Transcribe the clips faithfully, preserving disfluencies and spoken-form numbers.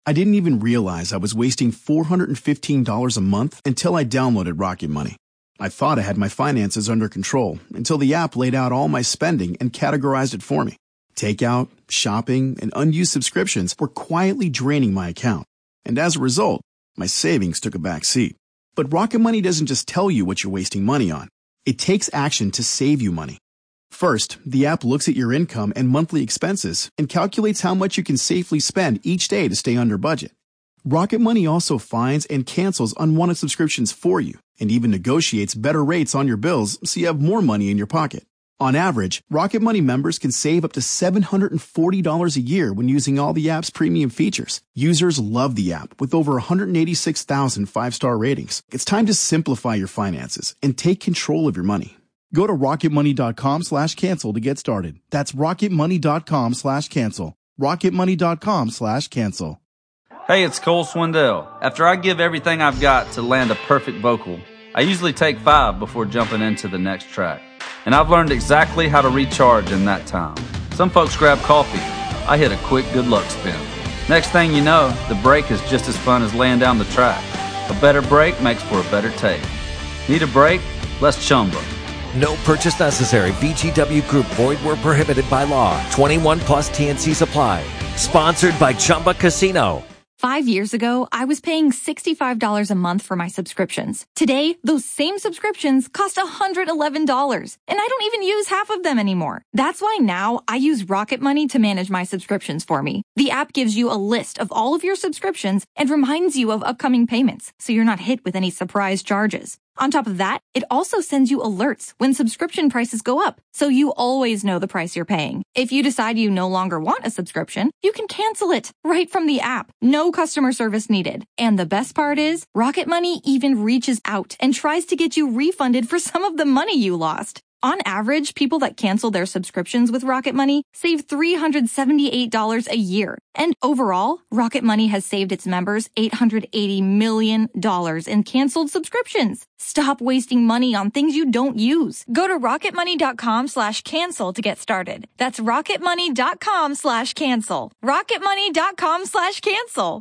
I didn't even realize I was wasting four hundred fifteen dollars a month until I downloaded Rocket Money. I thought I had my finances under control until the app laid out all my spending and categorized it for me. Takeout, shopping, and unused subscriptions were quietly draining my account. And as a result, my savings took a back seat. But Rocket Money doesn't just tell you what you're wasting money on. It takes action to save you money. First, the app looks at your income and monthly expenses and calculates how much you can safely spend each day to stay under budget. Rocket Money also finds and cancels unwanted subscriptions for you and even negotiates better rates on your bills so you have more money in your pocket. On average, Rocket Money members can save up to seven hundred forty dollars a year when using all the app's premium features. Users love the app with over one hundred eighty-six thousand five-star ratings. It's time to simplify your finances and take control of your money. Go to rocketmoney.com slash cancel to get started. That's rocketmoney.com slash cancel. rocketmoney.com slash cancel. Hey, it's Cole Swindell. After I give everything I've got to land a perfect vocal, I usually take five before jumping into the next track. And I've learned exactly how to recharge in that time. Some folks grab coffee. I hit a quick good luck spin. Next thing you know, the break is just as fun as laying down the track. A better break makes for a better take. Need a break? Let's Chumba. No purchase necessary. V G W Group. Void where prohibited by law. twenty-one plus T N Cs apply. Sponsored by Chumba Casino. Five years ago, I was paying sixty-five dollars a month for my subscriptions. Today, those same subscriptions cost one hundred eleven dollars, and I don't even use half of them anymore. That's why now I use Rocket Money to manage my subscriptions for me. The app gives you a list of all of your subscriptions and reminds you of upcoming payments, so you're not hit with any surprise charges. On top of that, it also sends you alerts when subscription prices go up, so you always know the price you're paying. If you decide you no longer want a subscription, you can cancel it right from the app. No customer service needed. And the best part is, Rocket Money even reaches out and tries to get you refunded for some of the money you lost. On average, people that cancel their subscriptions with Rocket Money save three hundred seventy-eight dollars a year. And overall, Rocket Money has saved its members eight hundred eighty million dollars in canceled subscriptions. Stop wasting money on things you don't use. Go to rocketmoney.com slash cancel to get started. That's rocketmoney.com slash cancel. rocketmoney.com slash cancel.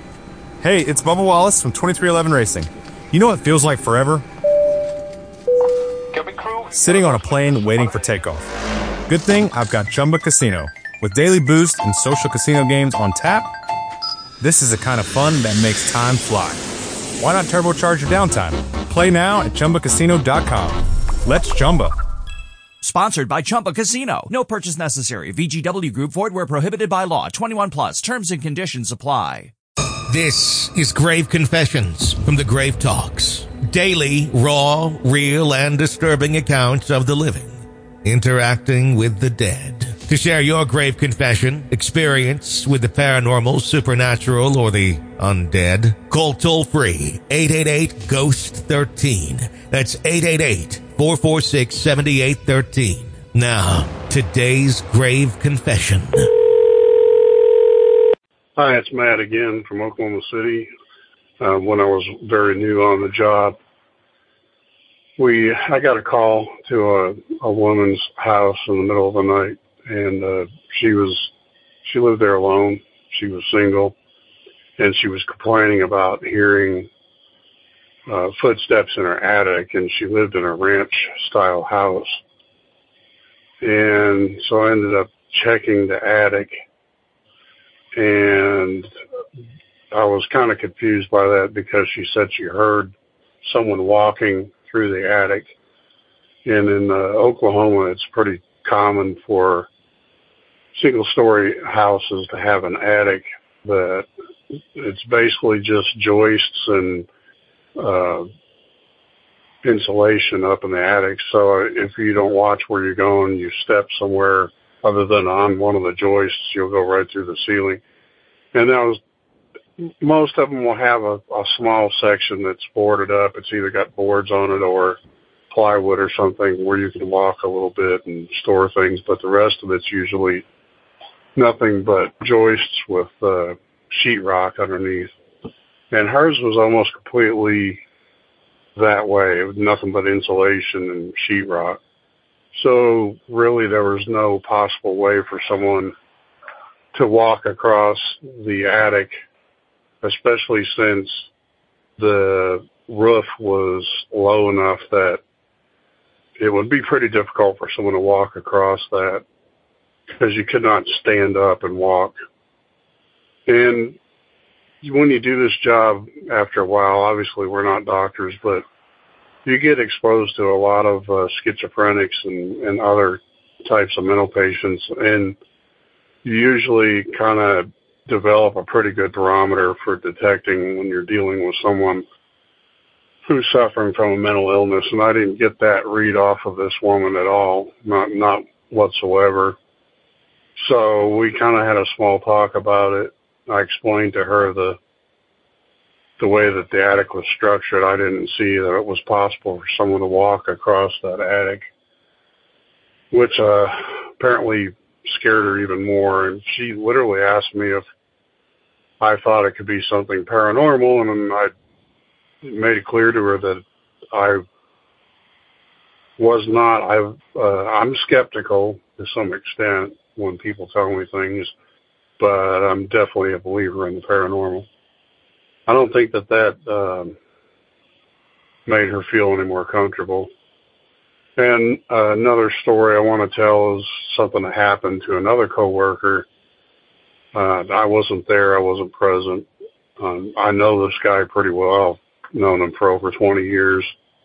Hey, it's Bubba Wallace from twenty-three eleven Racing. You know what feels like forever? Sitting on a plane waiting for takeoff. Good thing I've got Chumba Casino. With daily boost and social casino games on tap, this is the kind of fun that makes time fly. Why not turbocharge your downtime? Play now at Chumba Casino dot com. Let's Chumba. Sponsored by Chumba Casino. No purchase necessary. V G W Group. Void where prohibited by law. twenty-one plus. Terms and conditions apply. This is Grave Confessions from the Grave Talks. Daily, raw, real, and disturbing accounts of the living interacting with the dead. To share your grave confession, experience with the paranormal, supernatural, or the undead, call toll-free eight eight eight, ghost thirteen. That's eight eight eight, four four six, seven eight one three. Now, today's grave confession. Hi, it's Matt again from Oklahoma City. Uh, when I was very new on the job, we I got a call to a, a woman's house in the middle of the night, and uh, she was she lived there alone. She was single, and she was complaining about hearing uh, footsteps in her attic, and she lived in a ranch-style house. And so I ended up checking the attic, and I was kind of confused by that because she said she heard someone walking through the attic. And in uh, Oklahoma, it's pretty common for single-story houses to have an attic that it's basically just joists and uh, insulation up in the attic. So if you don't watch where you're going, you step somewhere other than on one of the joists, you'll go right through the ceiling. And that was most of them will have a, a small section that's boarded up. It's either got boards on it or plywood or something where you can walk a little bit and store things, but the rest of it's usually nothing but joists with uh, sheetrock underneath. And hers was almost completely that way. It was nothing but insulation and sheetrock. So really there was no possible way for someone to walk across the attic especially since the roof was low enough that it would be pretty difficult for someone to walk across that, because you could not stand up and walk. And when you do this job after a while, obviously we're not doctors, but you get exposed to a lot of uh, schizophrenics and, and other types of mental patients, and you usually kind of develop a pretty good barometer for detecting when you're dealing with someone who's suffering from a mental illness. And I didn't get that read off of this woman at all, not not whatsoever. So we kind of had a small talk about it. I explained to her the the way that the attic was structured. I didn't see that it was possible for someone to walk across that attic, which uh, apparently scared her even more. And she literally asked me if I thought it could be something paranormal, and I made it clear to her that I was not. I, uh, I'm skeptical to some extent when people tell me things, but I'm definitely a believer in the paranormal. I don't think that that um, made her feel any more comfortable. And uh, another story I want to tell is something that happened to another coworker. Uh, I wasn't there. I wasn't present. Um, I know this guy pretty well. I've known him for over twenty years.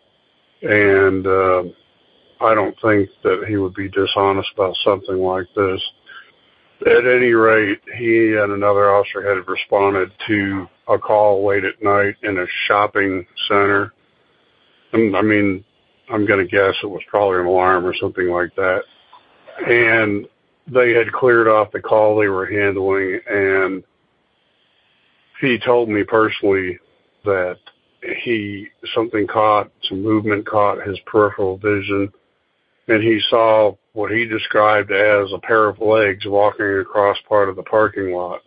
And uh, I don't think that he would be dishonest about something like this. At any rate, he and another officer had responded to a call late at night in a shopping center. And, I mean, I'm going to guess it was probably an alarm or something like that. And they had cleared off the call they were handling, and he told me personally that he, something caught, some movement caught his peripheral vision, and he saw what he described as a pair of legs walking across part of the parking lot.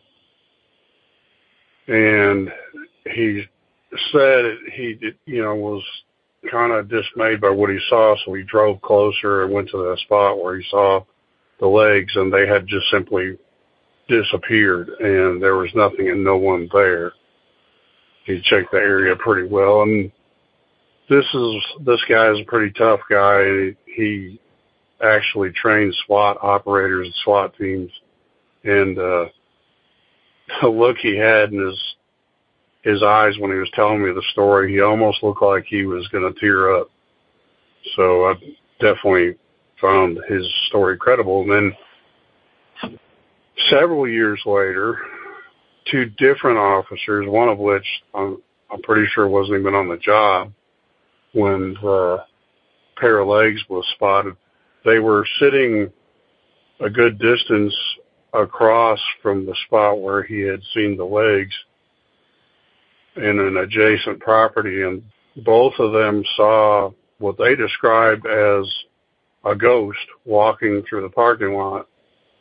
And he said he, you know, was kind of dismayed by what he saw, so he drove closer and went to the spot where he saw the legs, and they had just simply disappeared, and there was nothing and no one there. He checked the area pretty well, and this is this guy is a pretty tough guy. He actually trains SWAT operators and SWAT teams, and uh, the look he had in his his eyes when he was telling me the story, he almost looked like he was going to tear up. So I definitely found his story credible. And then several years later, two different officers, one of which I'm, I'm pretty sure wasn't even on the job when the pair of legs was spotted, they were sitting a good distance across from the spot where he had seen the legs in an adjacent property, and both of them saw what they described as a ghost walking through the parking lot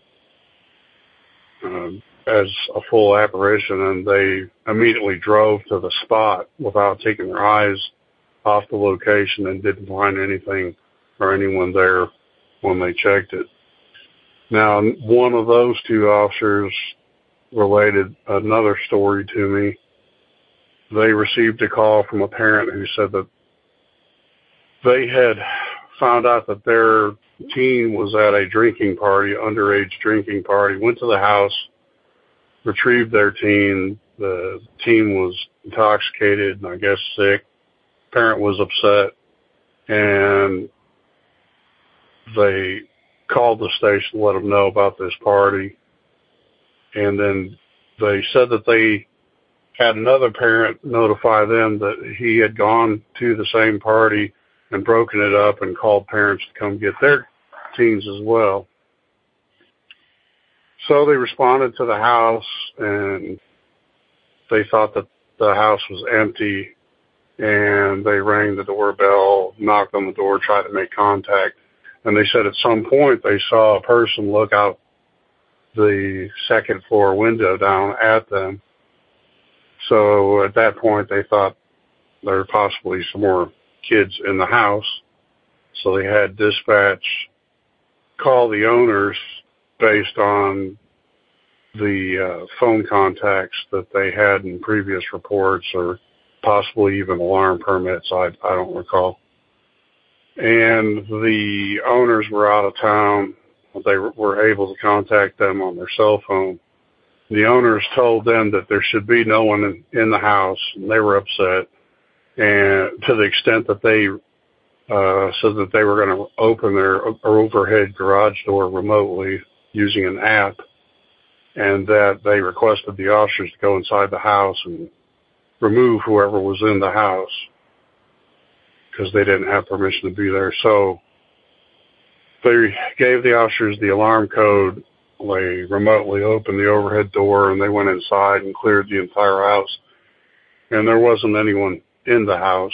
um, as a full apparition, and they immediately drove to the spot without taking their eyes off the location and didn't find anything or anyone there when they checked it. Now, one of those two officers related another story to me. They received a call from a parent who said that they had found out that their teen was at a drinking party, underage drinking party, went to the house, retrieved their teen. The teen was intoxicated and I guess sick. Parent was upset, and they called the station to let them know about this party. And then they said that they had another parent notify them that he had gone to the same party and broken it up and called parents to come get their teens as well. So they responded to the house, and they thought that the house was empty, and they rang the doorbell, knocked on the door, tried to make contact. And they said at some point they saw a person look out the second floor window down at them. So at that point they thought there were possibly some more kids in the house. So they had dispatch call the owners based on the uh, phone contacts that they had in previous reports, or possibly even alarm permits. I, I don't recall. And the owners were out of town. They were able to contact them on their cell phone. The owners told them that there should be no one in, in the house, and they were upset. And to the extent that they uh, said that they were going to open their overhead garage door remotely using an app, and that they requested the officers to go inside the house and remove whoever was in the house because they didn't have permission to be there. So they gave the officers the alarm code. They remotely opened the overhead door, and they went inside and cleared the entire house. And there wasn't anyone in the house.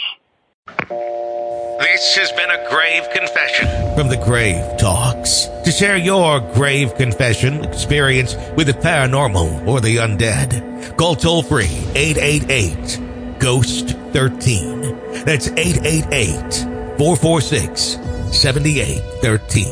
This has been a grave confession from the Grave Talks. To share your grave confession experience with the paranormal or the undead, call toll-free eight eight eight, ghost thirteen. That's eight eight eight, four four six, seven eight one three.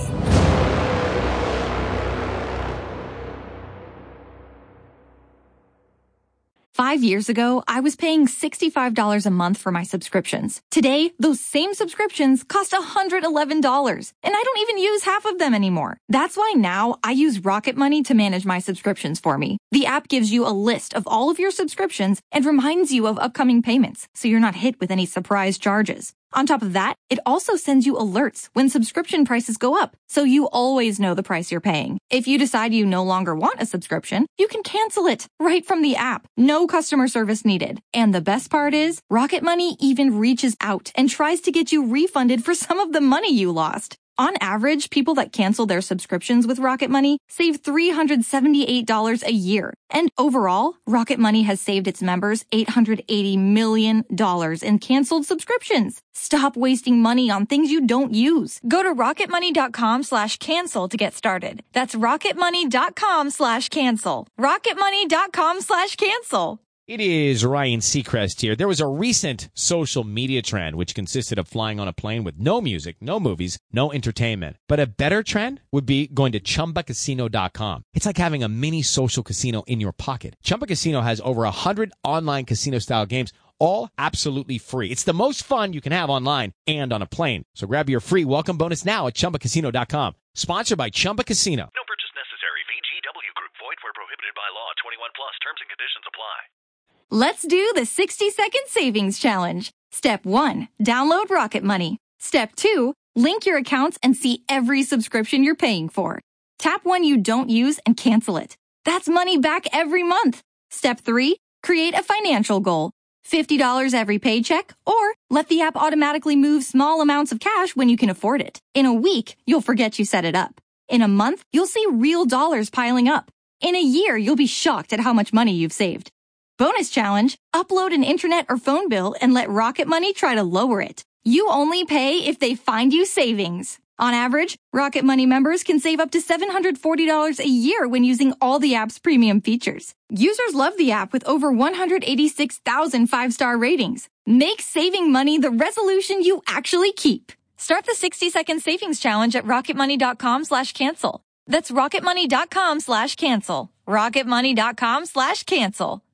Five years ago, I was paying sixty-five dollars a month for my subscriptions. Today, those same subscriptions cost one hundred eleven dollars, and I don't even use half of them anymore. That's why now I use Rocket Money to manage my subscriptions for me. The app gives you a list of all of your subscriptions and reminds you of upcoming payments, so you're not hit with any surprise charges. On top of that, it also sends you alerts when subscription prices go up, so you always know the price you're paying. If you decide you no longer want a subscription, you can cancel it right from the app. No customer service needed. And the best part is, Rocket Money even reaches out and tries to get you refunded for some of the money you lost. On average, people that cancel their subscriptions with Rocket Money save three hundred seventy-eight dollars a year. And overall, Rocket Money has saved its members eight hundred eighty million dollars in canceled subscriptions. Stop wasting money on things you don't use. Go to rocketmoney.com slash cancel to get started. That's rocketmoney.com slash cancel. rocketmoney.com slash cancel. It is Ryan Seacrest here. There was a recent social media trend which consisted of flying on a plane with no music, no movies, no entertainment. But a better trend would be going to chumba casino dot com. It's like having a mini social casino in your pocket. Chumba Casino has over one hundred online casino-style games, all absolutely free. It's the most fun you can have online and on a plane. So grab your free welcome bonus now at chumba casino dot com. Sponsored by Chumba Casino. No purchase necessary. V G W Group. Void where prohibited by law. twenty-one plus. Terms and conditions apply. Let's do the sixty second savings challenge. Step one, download Rocket Money. Step two, link your accounts and see every subscription you're paying for. Tap one you don't use and cancel it. That's money back every month. Step three, create a financial goal. fifty dollars every paycheck, or let the app automatically move small amounts of cash when you can afford it. In a week, you'll forget you set it up. In a month, you'll see real dollars piling up. In a year, you'll be shocked at how much money you've saved. Bonus challenge, upload an internet or phone bill and let Rocket Money try to lower it. You only pay if they find you savings. On average, Rocket Money members can save up to seven hundred forty dollars a year when using all the app's premium features. Users love the app with over one hundred eighty-six thousand five-star ratings. Make saving money the resolution you actually keep. Start the sixty second savings challenge at rocketmoney.com slash cancel. That's rocketmoney.com slash cancel. rocketmoney.com slash cancel.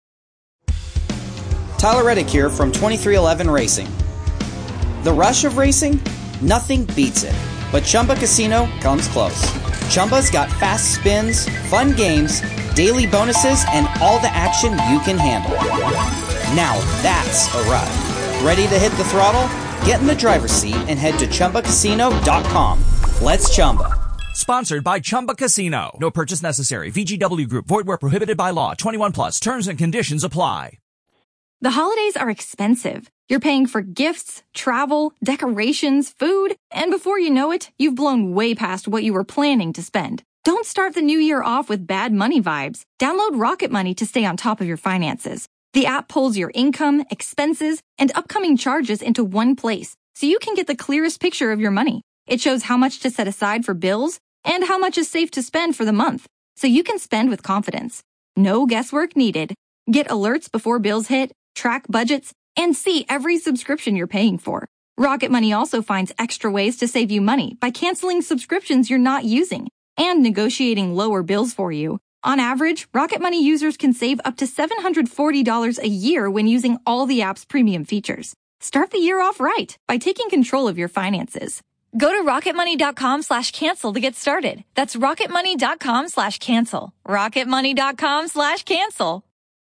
Tyler Reddick here from twenty-three eleven Racing. The rush of racing? Nothing beats it. But Chumba Casino comes close. Chumba's got fast spins, fun games, daily bonuses, and all the action you can handle. Now that's a ride. Ready to hit the throttle? Get in the driver's seat and head to chumba casino dot com. Let's Chumba. Sponsored by Chumba Casino. No purchase necessary. V G W Group. Void where prohibited by law. twenty-one plus. Terms and conditions apply. The holidays are expensive. You're paying for gifts, travel, decorations, food, and before you know it, you've blown way past what you were planning to spend. Don't start the new year off with bad money vibes. Download Rocket Money to stay on top of your finances. The app pulls your income, expenses, and upcoming charges into one place, so you can get the clearest picture of your money. It shows how much to set aside for bills and how much is safe to spend for the month, so you can spend with confidence. No guesswork needed. Get alerts before bills hit, track budgets, and see every subscription you're paying for. Rocket Money also finds extra ways to save you money by canceling subscriptions you're not using and negotiating lower bills for you. On average, Rocket Money users can save up to seven hundred forty dollars a year when using all the app's premium features. Start the year off right by taking control of your finances. Go to rocketmoney.com slash cancel to get started. That's rocketmoney.com slash cancel. rocketmoney.com slash cancel.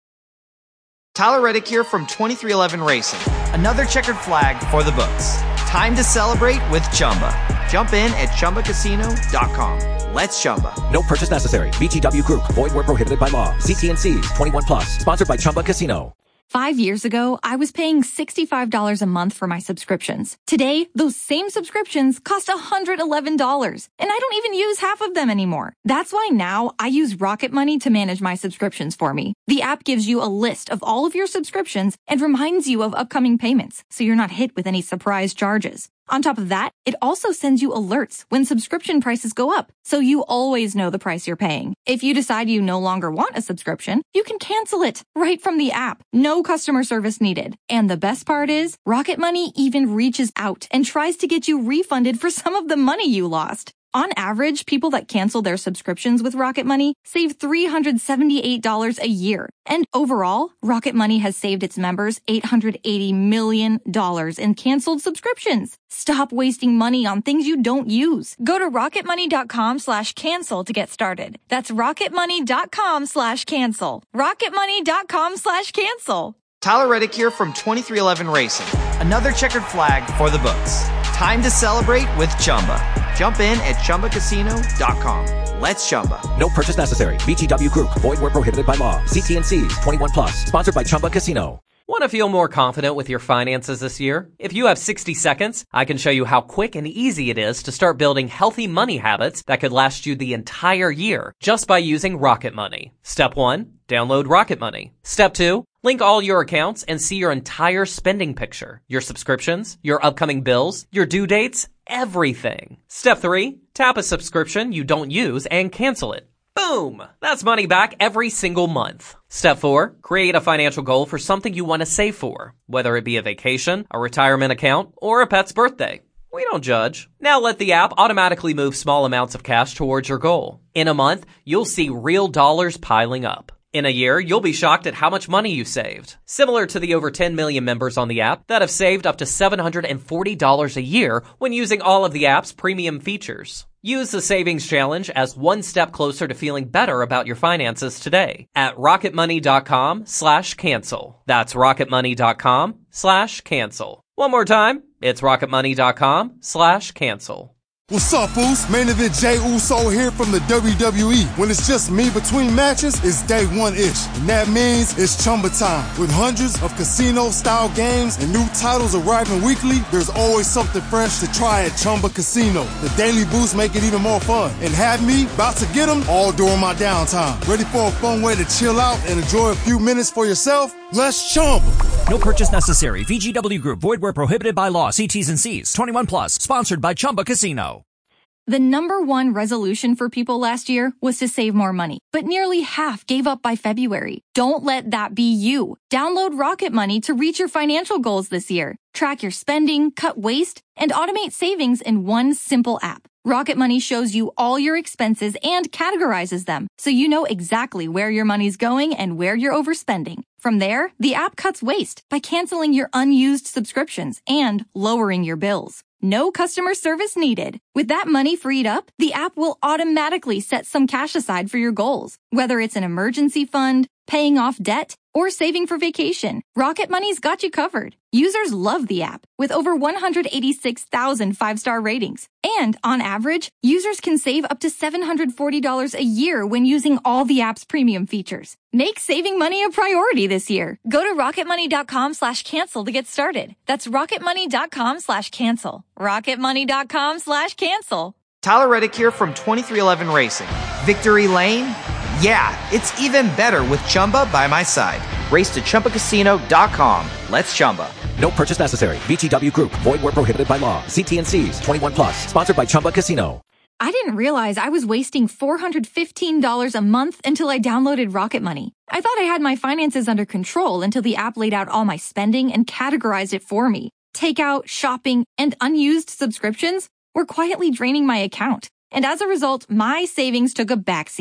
Tyler Reddick here from twenty-three eleven Racing. Another checkered flag for the books. Time to celebrate with Chumba. Jump in at chumba casino dot com. Let's Chumba. No purchase necessary. V G W Group. Void where prohibited by law. See T and C's. twenty-one plus. Sponsored by Chumba Casino. Five years ago, I was paying sixty-five dollars a month for my subscriptions. Today, those same subscriptions cost one hundred eleven dollars, and I don't even use half of them anymore. That's why now I use Rocket Money to manage my subscriptions for me. The app gives you a list of all of your subscriptions and reminds you of upcoming payments, so you're not hit with any surprise charges. On top of that, it also sends you alerts when subscription prices go up, so you always know the price you're paying. If you decide you no longer want a subscription, you can cancel it right from the app. No customer service needed. And the best part is, Rocket Money even reaches out and tries to get you refunded for some of the money you lost. On average, people that cancel their subscriptions with Rocket Money save three hundred seventy-eight dollars a year. And overall, Rocket Money has saved its members eight hundred eighty million dollars in canceled subscriptions. Stop wasting money on things you don't use. Go to rocketmoney.com slash cancel to get started. That's rocketmoney.com slash cancel. rocketmoney.com slash cancel. Tyler Reddick here from twenty-three eleven Racing. Another checkered flag for the books. Time to celebrate with Chumba. Jump in at chumba casino dot com. Let's Chumba. No purchase necessary. V G W Group. Void where prohibited by law. See T and C's. twenty-one plus. Sponsored by Chumba Casino. Want to feel more confident with your finances this year? If you have sixty seconds, I can show you how quick and easy it is to start building healthy money habits that could last you the entire year just by using Rocket Money. Step one, download Rocket Money. Step two, link all your accounts and see your entire spending picture, your subscriptions, your upcoming bills, your due dates, everything. Step three, tap a subscription you don't use and cancel it. Boom! That's money back every single month. Step four, create a financial goal for something you want to save for, whether it be a vacation, a retirement account, or a pet's birthday. We don't judge. Now let the app automatically move small amounts of cash towards your goal. In a month, you'll see real dollars piling up. In a year, you'll be shocked at how much money you saved. Similar to the over ten million members on the app that have saved up to seven hundred forty dollars a year when using all of the app's premium features. Use the Savings Challenge as one step closer to feeling better about your finances today at rocketmoney.com slash cancel. That's rocketmoney.com slash cancel. One more time, it's rocketmoney.com slash cancel. What's up, Uso? Main event Jey Uso here from the W W E. When it's just me between matches, it's day one-ish. And that means it's Chumba time. With hundreds of casino-style games and new titles arriving weekly, there's always something fresh to try at Chumba Casino. The daily boosts make it even more fun. And have me about to get them all during my downtime. Ready for a fun way to chill out and enjoy a few minutes for yourself? Let's Chumba. No purchase necessary. V G W Group. Void where prohibited by law. See T's and C's. twenty-one plus. Sponsored by Chumba Casino. The number one resolution for people last year was to save more money, but nearly half gave up by February. Don't let that be you. Download Rocket Money to reach your financial goals this year. Track your spending, cut waste, and automate savings in one simple app. Rocket Money shows you all your expenses and categorizes them, so you know exactly where your money's going and where you're overspending. From there, the app cuts waste by canceling your unused subscriptions and lowering your bills. No customer service needed. With that money freed up, the app will automatically set some cash aside for your goals, whether it's an emergency fund, paying off debt, or saving for vacation. Rocket Money's got you covered. Users love the app with over one hundred eighty-six thousand five-star ratings. And on average, users can save up to seven hundred forty dollars a year when using all the app's premium features. Make saving money a priority this year. Go to rocketmoney.com slash cancel to get started. That's rocketmoney.com slash cancel. rocketmoney.com slash cancel. Tyler Reddick here from twenty-three eleven Racing. Victory Lane? Yeah, it's even better with Chumba by my side. Race to chumba casino dot com. Let's Chumba. No purchase necessary. V G W Group. Void where prohibited by law. See T and C's. twenty-one plus. Sponsored by Chumba Casino. I didn't realize I was wasting four hundred fifteen dollars a month until I downloaded Rocket Money. I thought I had my finances under control until the app laid out all my spending and categorized it for me. Takeout, shopping, and unused subscriptions were quietly draining my account. And as a result, my savings took a backseat.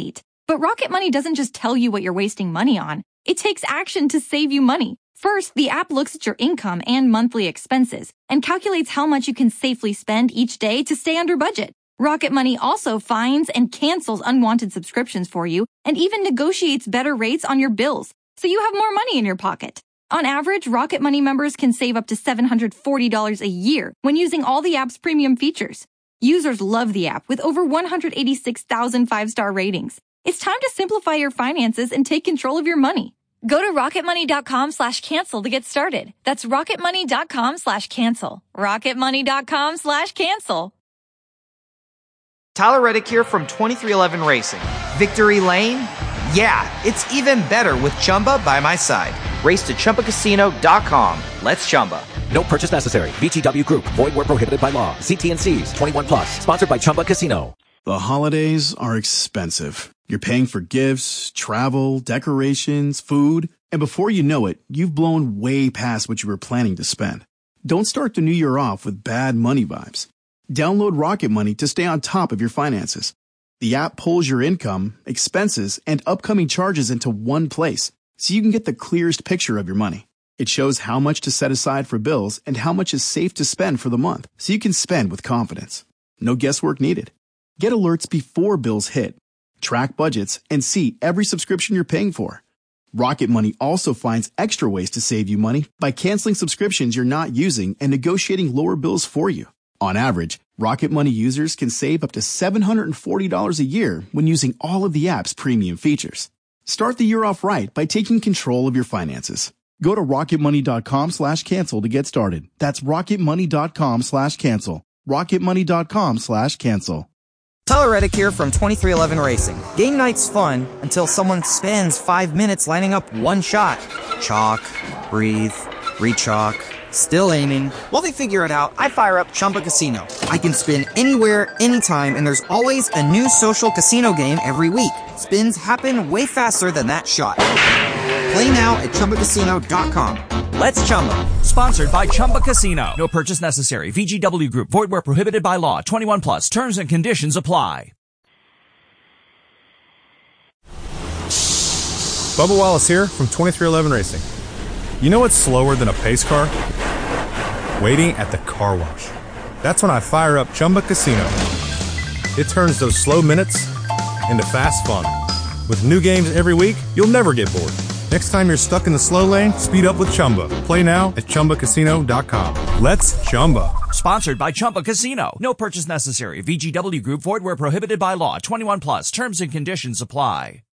But Rocket Money doesn't just tell you what you're wasting money on. It takes action to save you money. First, the app looks at your income and monthly expenses and calculates how much you can safely spend each day to stay under budget. Rocket Money also finds and cancels unwanted subscriptions for you and even negotiates better rates on your bills, so you have more money in your pocket. On average, Rocket Money members can save up to seven hundred forty dollars a year when using all the app's premium features. Users love the app with over one hundred eighty-six thousand five-star ratings. It's time to simplify your finances and take control of your money. Go to rocketmoney.com slash cancel to get started. That's rocketmoney.com slash cancel. rocketmoney.com slash cancel. Tyler Reddick here from twenty-three eleven Racing. Victory Lane? Yeah, it's even better with Chumba by my side. Race to Chumba Casino dot com. Let's Chumba. No purchase necessary. V G W Group. Void where prohibited by law. See T and C's. twenty-one plus. Sponsored by Chumba Casino. The holidays are expensive. You're paying for gifts, travel, decorations, food, and before you know it, you've blown way past what you were planning to spend. Don't start the new year off with bad money vibes. Download Rocket Money to stay on top of your finances. The app pulls your income, expenses, and upcoming charges into one place, so you can get the clearest picture of your money. It shows how much to set aside for bills and how much is safe to spend for the month, so you can spend with confidence. No guesswork needed. Get alerts before bills hit. Track budgets and see every subscription you're paying for. Rocket Money also finds extra ways to save you money by canceling subscriptions you're not using and negotiating lower bills for you. On average, Rocket Money users can save up to seven hundred forty dollars a year when using all of the app's premium features. Start the year off right by taking control of your finances. Go to rocketmoney.com slash cancel to get started. That's rocketmoney.com slash cancel. rocketmoney.com slash cancel. Tyler Reddick here from twenty-three eleven Racing. Game night's fun until someone spends five minutes lining up one shot. Chalk, breathe, re-chalk, still aiming. While they figure it out, I fire up Chumba Casino. I can spin anywhere, anytime, and there's always a new social casino game every week. Spins happen way faster than that shot. Play now at Chumba Casino dot com. Let's Chumba. Sponsored by Chumba Casino. No purchase necessary. V G W Group. Void where prohibited by law. twenty-one plus. Terms and conditions apply. Bubba Wallace here from twenty-three eleven Racing. You know what's slower than a pace car? Waiting at the car wash. That's when I fire up Chumba Casino. It turns those slow minutes into fast fun. With new games every week, you'll never get bored. Next time you're stuck in the slow lane, speed up with Chumba. Play now at Chumba Casino dot com. Let's Chumba. Sponsored by Chumba Casino. No purchase necessary. V G W Group. Void where prohibited by law. twenty-one plus. Terms and conditions apply.